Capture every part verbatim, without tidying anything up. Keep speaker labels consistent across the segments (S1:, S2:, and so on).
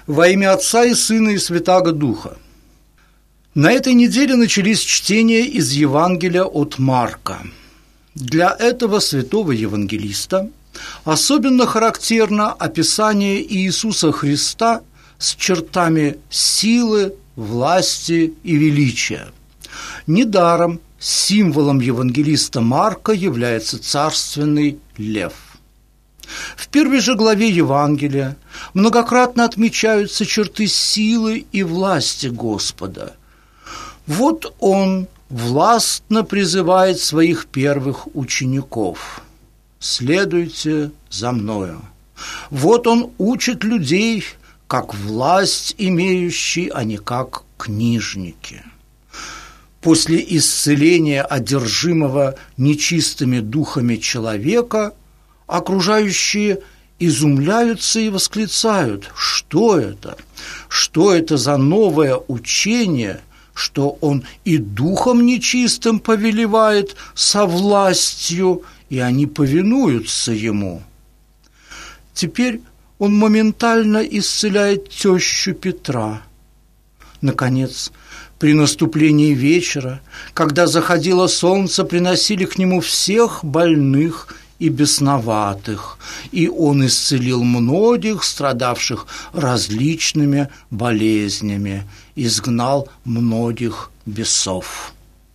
S1: Во имя Отца и Сына и Святаго Духа. На этой неделе начались чтения из Евангелия от Марка. Для этого святого евангелиста особенно характерно описание Иисуса Христа с чертами силы, власти и величия. Недаром символом евангелиста Марка является царственный лев. В первой же главе Евангелия многократно отмечаются черты силы и власти Господа. Вот Он властно призывает своих первых учеников: «Следуйте за Мною». Вот Он учит людей, как власть имеющие, а не как книжники. После исцеления одержимого нечистыми духами человека окружающие изумляются и восклицают: что это? Что это за новое учение, что он и духом нечистым повелевает со властью, и они повинуются ему? Теперь он моментально исцеляет тещу Петра. Наконец, при наступлении вечера, когда заходило солнце, приносили к нему всех больных и бесноватых, и он исцелил многих, страдавших различными болезнями, изгнал многих бесов.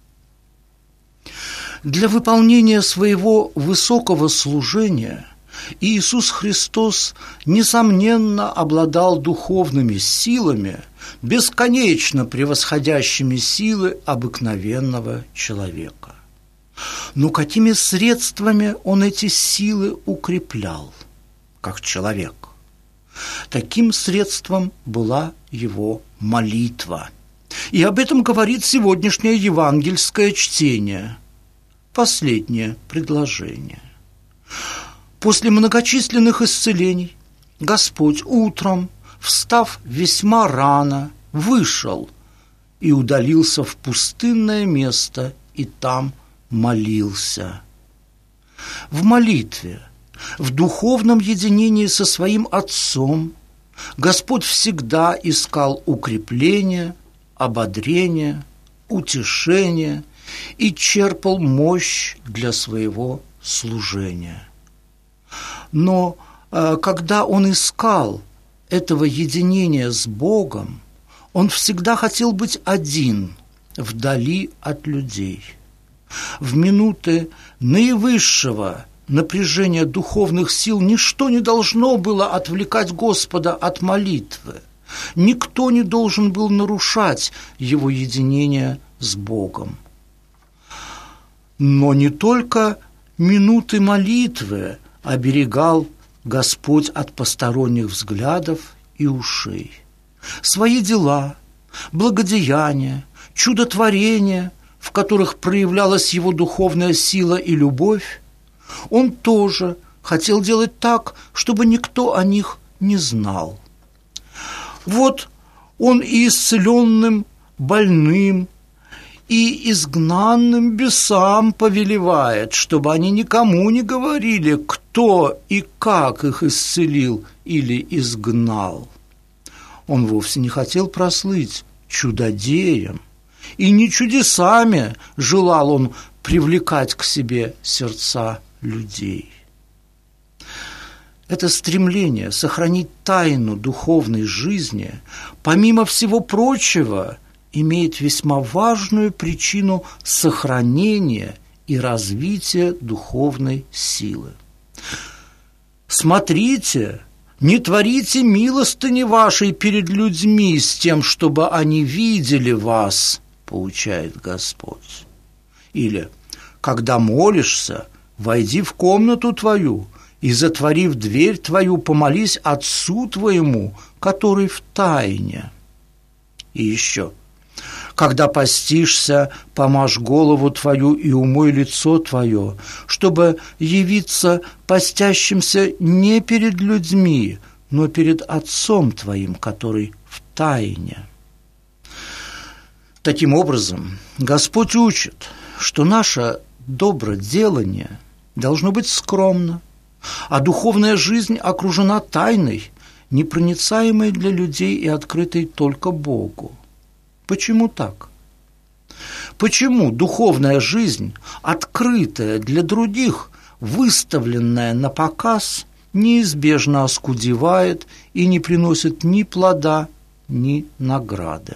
S1: Для выполнения своего высокого служения Иисус Христос, несомненно, обладал духовными силами, бесконечно превосходящими силы обыкновенного человека. Но какими средствами Он эти силы укреплял, как человек? Таким средством была Его молитва. И об этом говорит сегодняшнее евангельское чтение. Последнее предложение. После многочисленных исцелений Господь утром, встав весьма рано, вышел и удалился в пустынное место, и там молился. В молитве, в духовном единении со своим Отцом Господь всегда искал укрепления, ободрения, утешения и черпал мощь для своего служения. Но э, когда он искал этого единения с Богом, он всегда хотел быть один, вдали от людей. В минуты наивысшего напряжения духовных сил ничто не должно было отвлекать Господа от молитвы. Никто не должен был нарушать его единение с Богом. Но не только минуты молитвы оберегал Господь от посторонних взглядов и ушей. Свои дела, благодеяния, чудотворения, в которых проявлялась его духовная сила и любовь, он тоже хотел делать так, чтобы никто о них не знал. Вот он и исцеленным, больным, и изгнанным бесам повелевает, чтобы они никому не говорили, кто и как их исцелил или изгнал. Он вовсе не хотел прослыть чудодеем, и не чудесами желал он привлекать к себе сердца людей. Это стремление сохранить тайну духовной жизни, помимо всего прочего, имеет весьма важную причину сохранения и развития духовной силы. «Смотрите, не творите милостыни вашей перед людьми с тем, чтобы они видели вас», – поучает Господь. Или «Когда молишься, войди в комнату твою и, затворив дверь твою, помолись Отцу твоему, который в тайне». И еще «Когда постишься, помажь голову твою и умой лицо твое, чтобы явиться постящимся не перед людьми, но перед Отцом твоим, который в тайне». Таким образом, Господь учит, что наше доброделание должно быть скромно, а духовная жизнь окружена тайной, непроницаемой для людей и открытой только Богу. Почему так? Почему духовная жизнь, открытая для других, выставленная на показ, неизбежно оскудевает и не приносит ни плода, ни награды?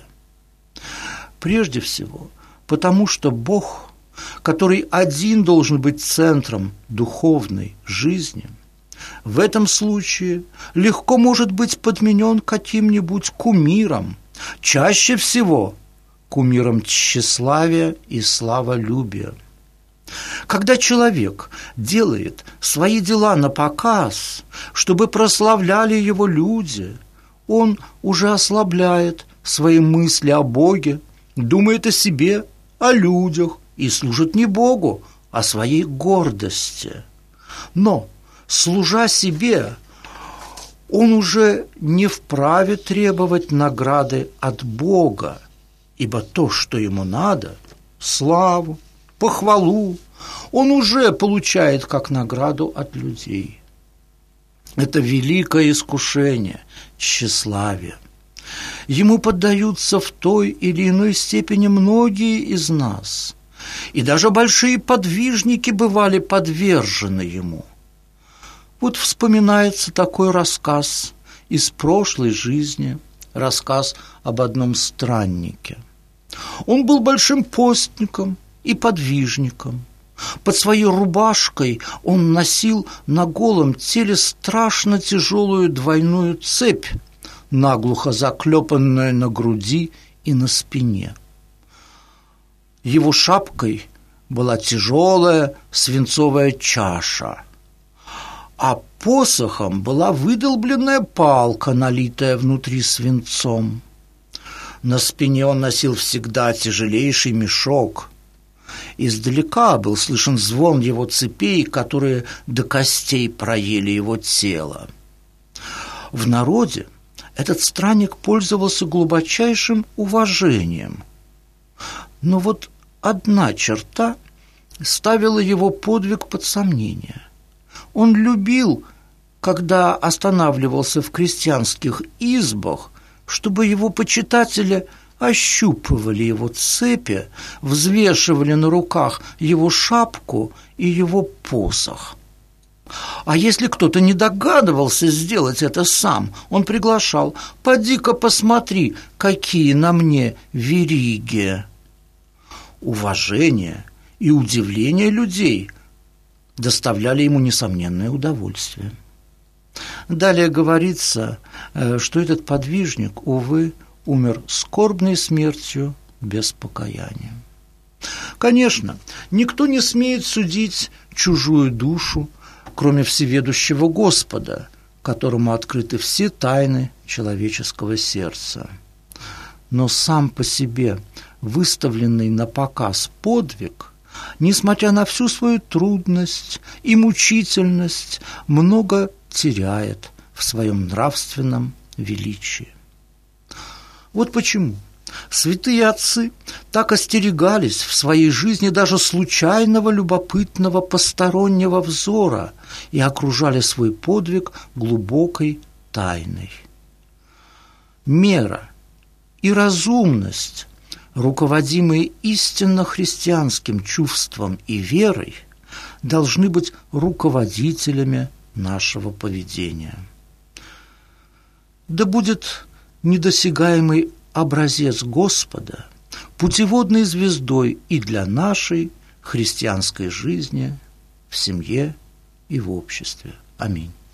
S1: Прежде всего, потому что Бог, который один должен быть центром духовной жизни, в этом случае легко может быть подменен каким-нибудь кумиром, чаще всего кумиром тщеславия и славолюбия. Когда человек делает свои дела на показ, чтобы прославляли его люди, он уже ослабляет свои мысли о Боге, думает о себе, о людях и служит не Богу, а своей гордости. Но, служа себе, он уже не вправе требовать награды от Бога, ибо то, что ему надо, славу, похвалу, он уже получает как награду от людей. Это великое искушение, тщеславие. Ему поддаются в той или иной степени многие из нас, и даже большие подвижники бывали подвержены ему. Вот вспоминается такой рассказ из прошлой жизни, рассказ об одном страннике. Он был большим постником и подвижником. Под своей рубашкой он носил на голом теле страшно тяжелую двойную цепь, наглухо заклепанную на груди и на спине. Его шапкой была тяжелая свинцовая чаша, а посохом была выдолбленная палка, налитая внутри свинцом. На спине он носил всегда тяжелейший мешок. Издалека был слышен звон его цепей, которые до костей проели его тело. В народе этот странник пользовался глубочайшим уважением. Но вот одна черта ставила его подвиг под сомнение. Он любил, когда останавливался в крестьянских избах, чтобы его почитатели ощупывали его цепи, взвешивали на руках его шапку и его посох. А если кто-то не догадывался сделать это сам, он приглашал: «Поди-ка посмотри, какие на мне вериги». Уважение и удивление людей доставляли ему несомненное удовольствие. Далее говорится, что этот подвижник, увы, умер скорбной смертью без покаяния. Конечно, никто не смеет судить чужую душу, кроме всеведущего Господа, которому открыты все тайны человеческого сердца. Но сам по себе выставленный на показ подвиг, несмотря на всю свою трудность и мучительность, много теряет в своем нравственном величии. Вот почему святые отцы так остерегались в своей жизни даже случайного любопытного постороннего взора и окружали свой подвиг глубокой тайной. Мера и разумность, руководимые истинно христианским чувством и верой, должны быть руководителями нашего поведения. Да будет недосягаемый образец Господа путеводной звездой и для нашей христианской жизни в семье и в обществе. Аминь.